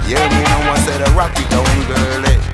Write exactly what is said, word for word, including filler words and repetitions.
Yeah, me no one said a rock it down, girl. Eh.